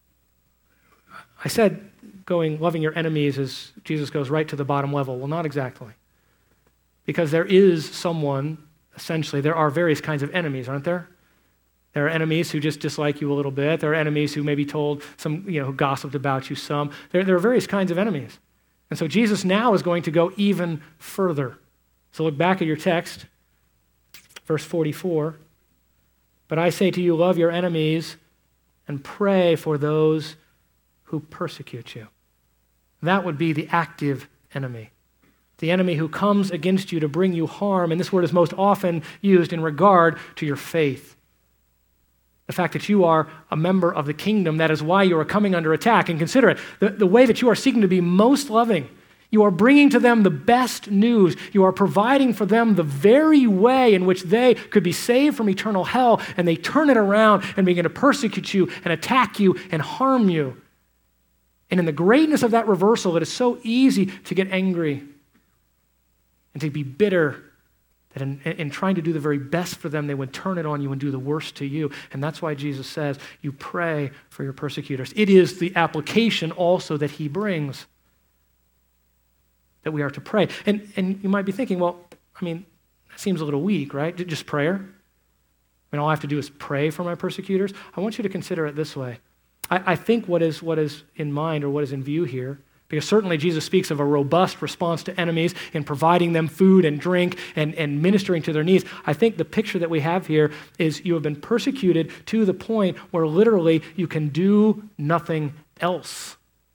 I said going, loving your enemies is, Jesus goes right to the bottom level. Well, not exactly. Because there is someone, essentially, there are various kinds of enemies, aren't there? There are enemies who just dislike you a little bit. There are enemies who maybe told some, you know, who gossiped about you some. There, there are various kinds of enemies. And so Jesus now is going to go even further. So look back at your text, verse forty-four. But I say to you, love your enemies and pray for those who persecute you. That would be the active enemy. The enemy who comes against you to bring you harm. And this word is most often used in regard to your faith. The fact that you are a member of the kingdom, that is why you are coming under attack. And consider it, the, the way that you are seeking to be most loving. You are bringing to them the best news. You are providing for them the very way in which they could be saved from eternal hell, and they turn it around and begin to persecute you and attack you and harm you. And in the greatness of that reversal, it is so easy to get angry and to be bitter, that in, in trying to do the very best for them, they would turn it on you and do the worst to you. And that's why Jesus says, you pray for your persecutors. It is the application also that he brings, that we are to pray. And, and you might be thinking, well, I mean, that seems a little weak, right? Just prayer? I mean, all I have to do is pray for my persecutors? I want you to consider it this way. I, I think what is, what is in mind, or what is in view here, because certainly Jesus speaks of a robust response to enemies in providing them food and drink and, and ministering to their needs. I think the picture that we have here is you have been persecuted to the point where literally you can do nothing else.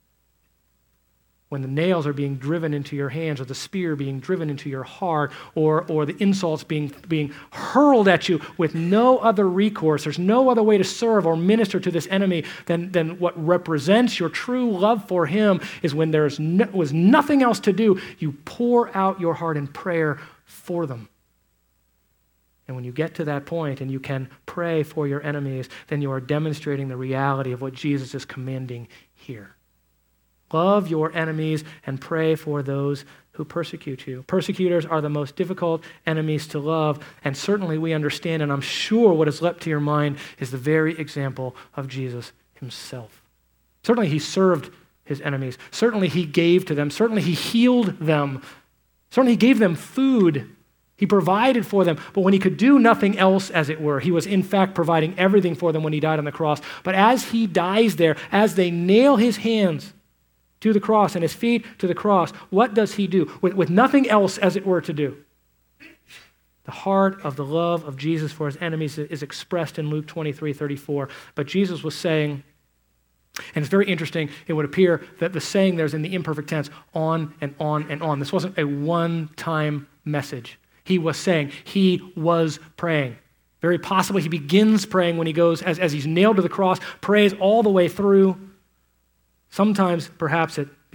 When the nails are being driven into your hands, or the spear being driven into your heart, or, or the insults being, being hurled at you with no other recourse, there's no other way to serve or minister to this enemy than, than what represents your true love for him is when there no, was nothing else to do, you pour out your heart in prayer for them. And when you get to that point and you can pray for your enemies, then you are demonstrating the reality of what Jesus is commanding here. Love your enemies and pray for those who persecute you. Persecutors are the most difficult enemies to love, and certainly we understand, and I'm sure what has leapt to your mind is the very example of Jesus himself. Certainly he served his enemies. Certainly he gave to them. Certainly he healed them. Certainly he gave them food. He provided for them, but when he could do nothing else, as it were, he was in fact providing everything for them when he died on the cross. But as he dies there, as they nail his hands to the cross and his feet to the cross, what does he do? With, with nothing else, as it were, to do. The heart of the love of Jesus for his enemies is expressed in Luke twenty-three thirty-four. But Jesus was saying, and it's very interesting, it would appear that the saying there is in the imperfect tense, on and on and on. This wasn't a one-time message. He was saying, he was praying. Very possibly he begins praying when he goes, as, as he's nailed to the cross, prays all the way through. Sometimes, perhaps, it being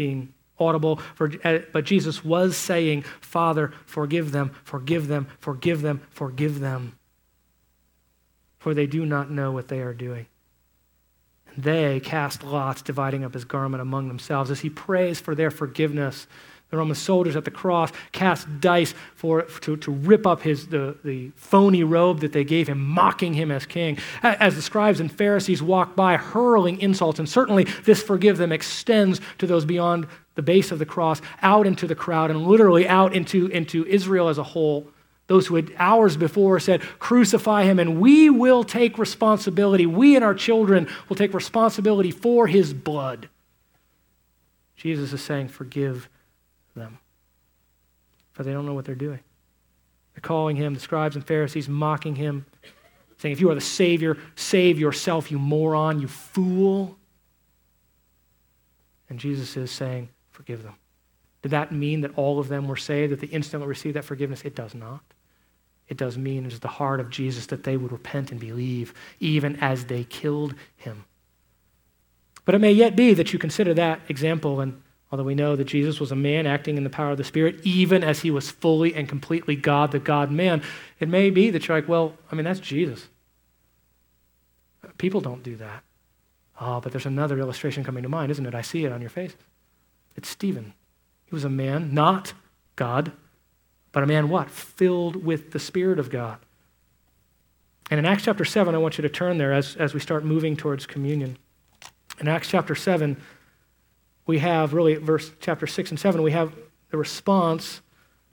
audible, for, uh, but Jesus was saying, Father, forgive them, forgive them, forgive them, forgive them, for they do not know what they are doing. And they cast lots, dividing up his garment among themselves. As he prays for their forgiveness, the Roman soldiers at the cross cast dice for to, to rip up his the, the phony robe that they gave him, mocking him as king. As the scribes and Pharisees walked by, hurling insults, and certainly this forgive them extends to those beyond the base of the cross, out into the crowd, and literally out into, into Israel as a whole. Those who had hours before said, crucify him, and we will take responsibility. We and our children will take responsibility for his blood. Jesus is saying, forgive them, for they don't know what they're doing. They're calling him, the scribes and Pharisees, mocking him, saying, if you are the Savior, save yourself, you moron, you fool. And Jesus is saying, forgive them. Did that mean that all of them were saved, that they instantly received that forgiveness? It does not. It does mean it is the heart of Jesus that they would repent and believe, even as they killed him. But it may yet be that you consider that example, and although we know that Jesus was a man acting in the power of the Spirit, even as he was fully and completely God, the God-man, it may be that you're like, well, I mean, that's Jesus. People don't do that. Oh, but there's another illustration coming to mind, isn't it? I see it on your faces. It's Stephen. He was a man, not God, but a man what? Filled with the Spirit of God. And in Acts chapter seven, I want you to turn there as, as we start moving towards communion. In Acts chapter seven, we have really verse chapter six and seven, we have the response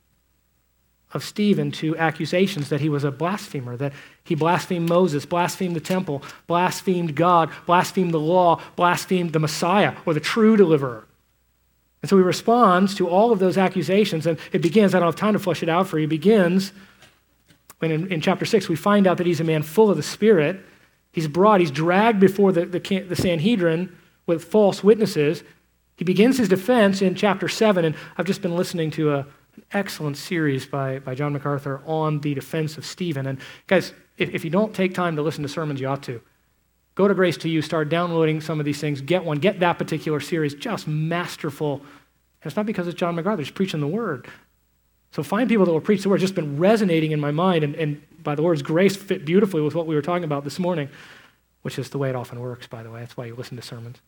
of Stephen to accusations that he was a blasphemer, that he blasphemed Moses, blasphemed the temple, blasphemed God, blasphemed the law, blasphemed the Messiah or the true deliverer. And so he responds to all of those accusations, and it begins, I don't have time to flesh it out for you, it begins when in, in chapter six we find out that he's a man full of the Spirit. He's brought, he's dragged before the, the, the Sanhedrin with false witnesses. He begins his defense in chapter seven, and I've just been listening to a, an excellent series by, by John MacArthur on the defense of Stephen. And guys, if, if you don't take time to listen to sermons, you ought to. Go to Grace to You, start downloading some of these things, get one, get that particular series, just masterful. And it's not because it's John MacArthur, he's preaching the word. So find people that will preach the word. It's just been resonating in my mind, and, and by the words, grace fit beautifully with what we were talking about this morning, which is the way it often works, by the way. That's why you listen to sermons.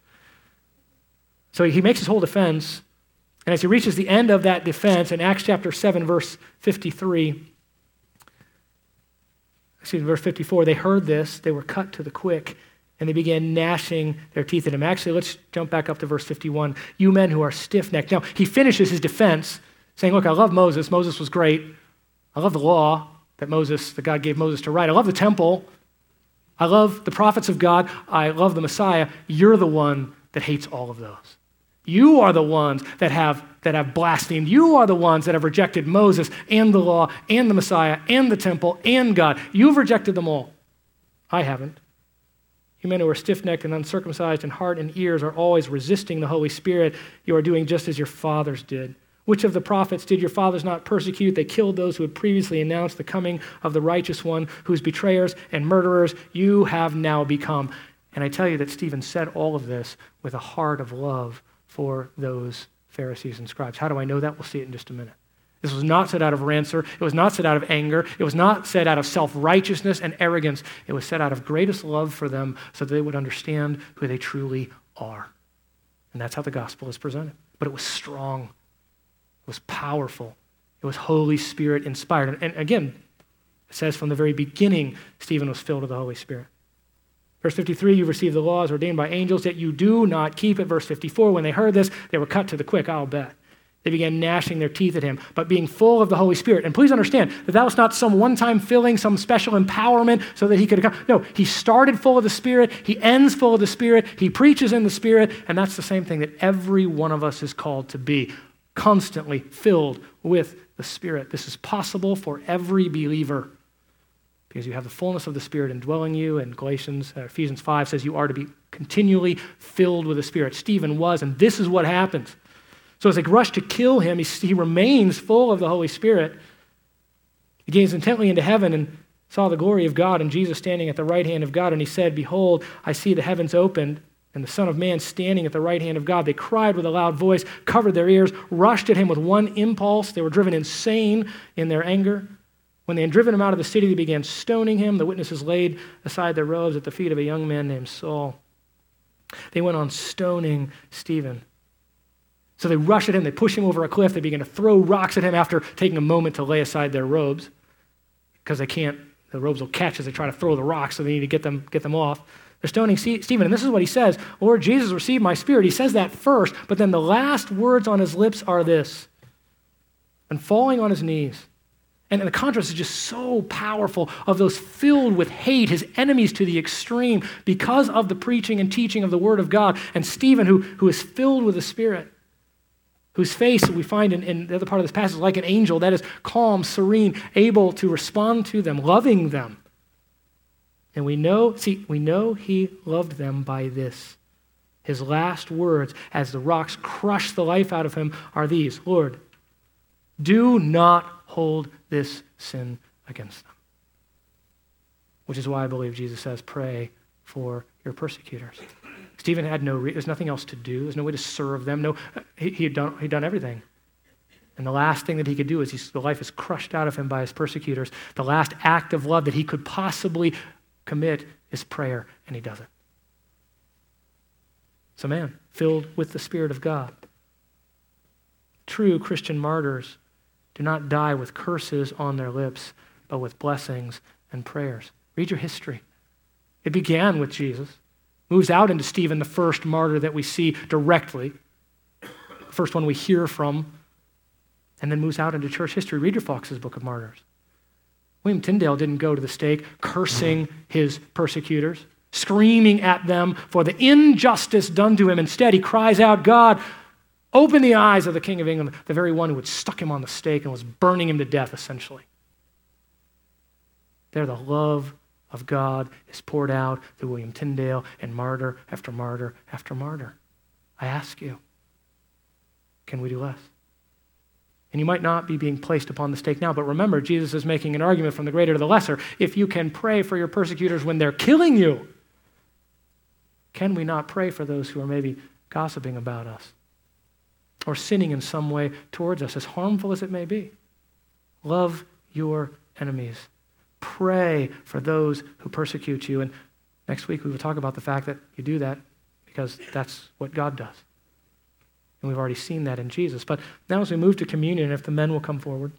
So he makes his whole defense, and as he reaches the end of that defense, in Acts chapter seven, verse fifty-three, excuse me, verse fifty-four, they heard this, they were cut to the quick, and they began gnashing their teeth at him. Actually, let's jump back up to verse fifty-one. You men who are stiff-necked. Now, he finishes his defense saying, look, I love Moses. Moses was great. I love the law that Moses, that God gave Moses to write. I love the temple. I love the prophets of God. I love the Messiah. You're the one that hates all of those. You are the ones that have, that have blasphemed. You are the ones that have rejected Moses and the law and the Messiah and the temple and God. You've rejected them all. I haven't. You men who are stiff-necked and uncircumcised in heart and ears are always resisting the Holy Spirit. You are doing just as your fathers did. Which of the prophets did your fathers not persecute? They killed those who had previously announced the coming of the righteous one, whose betrayers and murderers you have now become. And I tell you that Stephen said all of this with a heart of love for those Pharisees and scribes. How do I know that? We'll see it in just a minute. This was not said out of rancor. It was not said out of anger. It was not said out of self-righteousness and arrogance. It was said out of greatest love for them so that they would understand who they truly are. And that's how the gospel is presented. But it was strong. It was powerful. It was Holy Spirit inspired. And again, it says from the very beginning, Stephen was filled with the Holy Spirit. Verse fifty-three, you received the laws ordained by angels, yet you do not keep it. Verse fifty-four, when they heard this, they were cut to the quick, I'll bet. They began gnashing their teeth at him, but being full of the Holy Spirit. And please understand that that was not some one-time filling, some special empowerment so that he could come. No, he started full of the Spirit. He ends full of the Spirit. He preaches in the Spirit. And that's the same thing that every one of us is called to be, constantly filled with the Spirit. This is possible for every believer because you have the fullness of the Spirit indwelling you. And Galatians, uh, Ephesians five says you are to be continually filled with the Spirit. Stephen was, and this is what happens. So as they rush to kill him, he, he remains full of the Holy Spirit. He gazed intently into heaven and saw the glory of God and Jesus standing at the right hand of God. And he said, behold, I see the heavens opened and the Son of Man standing at the right hand of God. They cried with a loud voice, covered their ears, rushed at him with one impulse. They were driven insane in their anger. When they had driven him out of the city, they began stoning him. The witnesses laid aside their robes at the feet of a young man named Saul. They went on stoning Stephen. So they rush at him, they push him over a cliff, they begin to throw rocks at him after taking a moment to lay aside their robes, because they can't, the robes will catch as they try to throw the rocks, so they need to get them, get them off. They're stoning Stephen, and this is what he says: Lord Jesus, receive my spirit. He says that first, but then the last words on his lips are this: and falling on his knees. And the contrast is just so powerful of those filled with hate, his enemies to the extreme, because of the preaching and teaching of the word of God, and Stephen, who, who is filled with the Spirit, whose face we find in, in the other part of this passage like an angel, that is calm, serene, able to respond to them, loving them. And we know, see, we know he loved them by this. His last words as the rocks crush the life out of him are these: Lord, do not hold this sin against them. Which is why I believe Jesus says, pray for your persecutors. Stephen had no, re- there's nothing else to do. There's no way to serve them. No, he, he had done, he'd done everything. And the last thing that he could do is he's, the life is crushed out of him by his persecutors. The last act of love that he could possibly commit is prayer, and he does it. It's a man filled with the Spirit of God. True Christian martyrs do not die with curses on their lips, but with blessings and prayers. Read your history. It began with Jesus, moves out into Stephen, the first martyr that we see directly, the first one we hear from, and then moves out into church history. Read your Fox's Book of Martyrs. William Tyndale didn't go to the stake cursing his persecutors, screaming at them for the injustice done to him. Instead, he cries out, God, open the eyes of the King of England, the very one who had stuck him on the stake and was burning him to death, essentially. There, the love of God is poured out through William Tyndale and martyr after martyr after martyr. I ask you, can we do less? And you might not be being placed upon the stake now, but remember, Jesus is making an argument from the greater to the lesser. If you can pray for your persecutors when they're killing you, can we not pray for those who are maybe gossiping about us or sinning in some way towards us, as harmful as it may be? Love your enemies. Pray for those who persecute you. And next week we will talk about the fact that you do that because that's what God does. And we've already seen that in Jesus. But now as we move to communion, if the men will come forward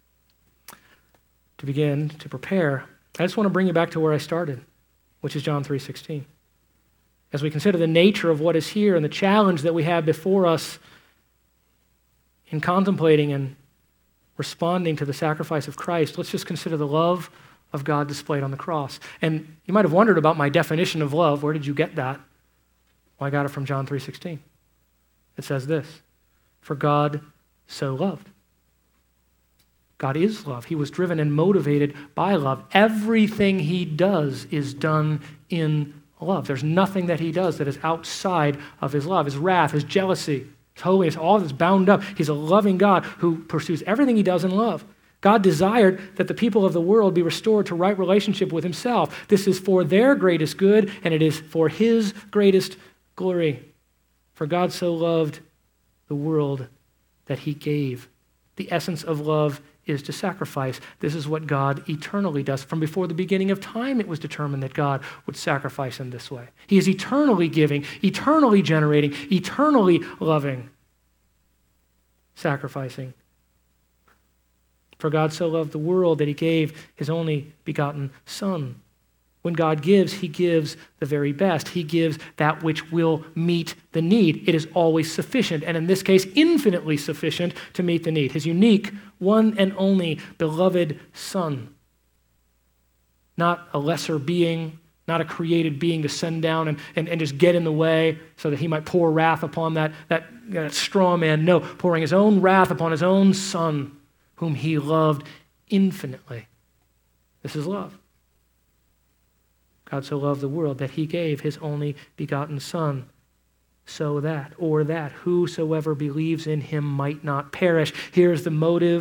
to begin to prepare, I just want to bring you back to where I started, which is John three sixteen. As we consider the nature of what is here and the challenge that we have before us in contemplating and responding to the sacrifice of Christ, let's just consider the love of God displayed on the cross. And you might have wondered about my definition of love. Where did you get that? Well, I got it from John three sixteen. It says this: for God so loved. God is love. He was driven and motivated by love. Everything he does is done in love. There's nothing that he does that is outside of his love. His wrath, his jealousy, his holiness, all of it's bound up. He's a loving God who pursues everything he does in love. God desired that the people of the world be restored to right relationship with himself. This is for their greatest good, and it is for his greatest glory. For God so loved the world that he gave. The essence of love is to sacrifice. This is what God eternally does. From before the beginning of time, it was determined that God would sacrifice in this way. He is eternally giving, eternally generating, eternally loving, sacrificing. For God so loved the world that he gave his only begotten Son. When God gives, he gives the very best. He gives that which will meet the need. It is always sufficient, and in this case, infinitely sufficient to meet the need. His unique, one and only beloved Son. Not a lesser being, not a created being to send down and, and, and just get in the way so that he might pour wrath upon that, that, that straw man. No, pouring his own wrath upon his own Son, whom he loved infinitely. This is love. God so loved the world that he gave his only begotten Son, so that, or that, whosoever believes in him might not perish. Here's the motive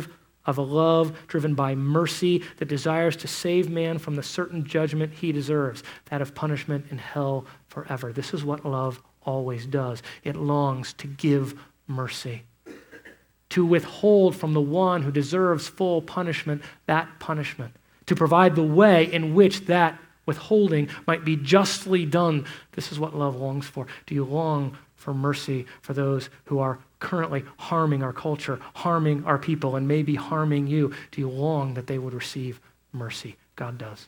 of a love driven by mercy that desires to save man from the certain judgment he deserves, that of punishment in hell forever. This is what love always does. It longs to give mercy, to withhold from the one who deserves full punishment that punishment, to provide the way in which that withholding might be justly done. This is what love longs for. Do you long for mercy for those who are currently harming our culture, harming our people, and maybe harming you? Do you long that they would receive mercy? God does.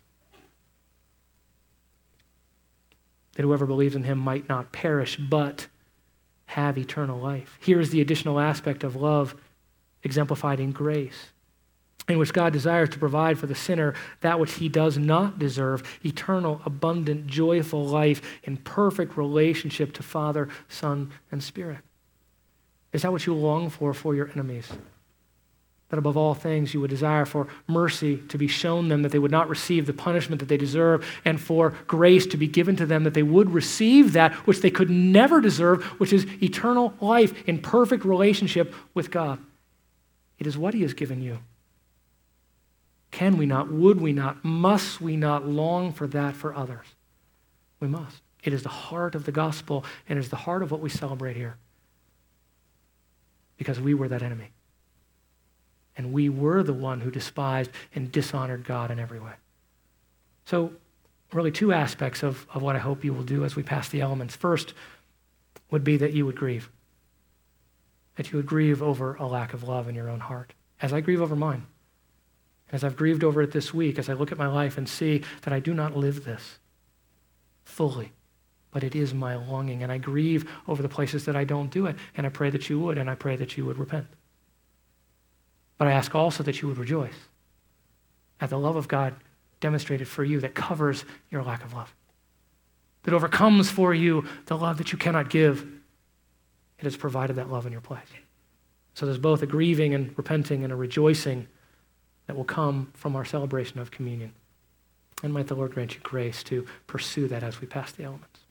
That whoever believes in him might not perish, but have eternal life. Here is the additional aspect of love exemplified in grace, in which God desires to provide for the sinner that which he does not deserve, eternal, abundant, joyful life in perfect relationship to Father, Son, and Spirit. Is that what you long for for your enemies? That above all things you would desire for mercy to be shown them, that they would not receive the punishment that they deserve, and for grace to be given to them, that they would receive that which they could never deserve, which is eternal life in perfect relationship with God. It is what he has given you. Can we not, would we not, must we not long for that for others? We must. It is the heart of the gospel, and it is the heart of what we celebrate here. Because we were that enemy. And we were the one who despised and dishonored God in every way. So, really two aspects of, of what I hope you will do as we pass the elements. First would be that you would grieve. That you would grieve over a lack of love in your own heart, as I grieve over mine. As I've grieved over it this week, as I look at my life and see that I do not live this fully, but it is my longing, and I grieve over the places that I don't do it, and I pray that you would, and I pray that you would repent. But I ask also that you would rejoice at the love of God demonstrated for you that covers your lack of love, that overcomes for you the love that you cannot give. It has provided that love in your place. So there's both a grieving and repenting and a rejoicing that will come from our celebration of communion. And might the Lord grant you grace to pursue that as we pass the elements.